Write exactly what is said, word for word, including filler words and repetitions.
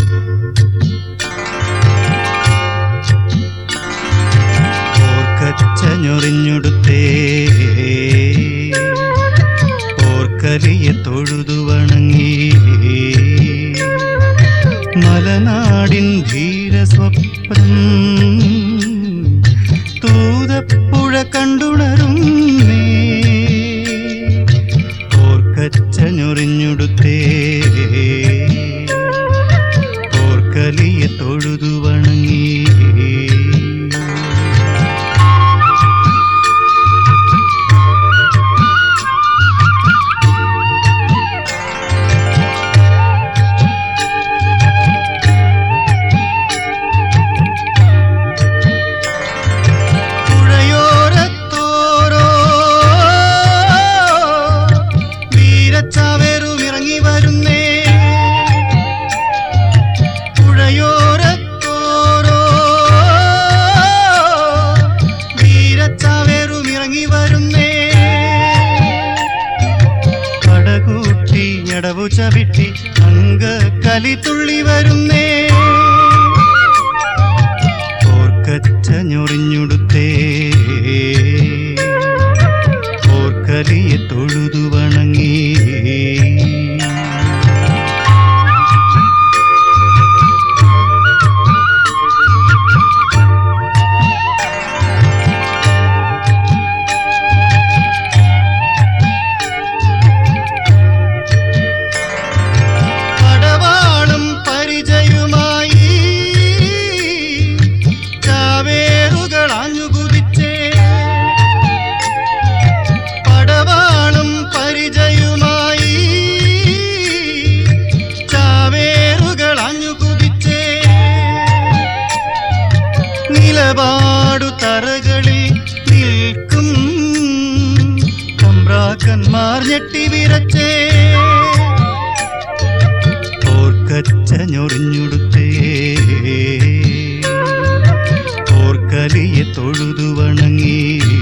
ഓർക്കച്ചഞ്ഞൊറിഞ്ഞുടുത്തേ ഓർക്കലിയെ തൊഴുതു വണങ്ങി മലനാടിൻ ധീരസ്വപ്നം തൂതപ്പുഴ കണ്ടുണരുന്നേ ഓർക്കച്ചഞ്ഞൊറിഞ്ഞുടുത്തേ ഓർക്കലിയെ തൊഴുതു വണങ്ങി ടവു ചവിട്ടി അങ്ക കലി തുള്ളി വരുന്നേ ഓർക്കച്ചഞ്ഞൊറിഞ്ഞുടുത്തേ ഓർക്കലിയെ തൊഴുതു വണങ്ങി നിലപാടു തറകളിൽ നിൽക്കും തമ്പ്രാക്കന്മാർ ഞെട്ടി വിറച്ചേ ഓർക്കച്ചഞ്ഞൊറിഞ്ഞുടുത്തേ ഓർക്കലിയെ തൊഴുതു വണങ്ങി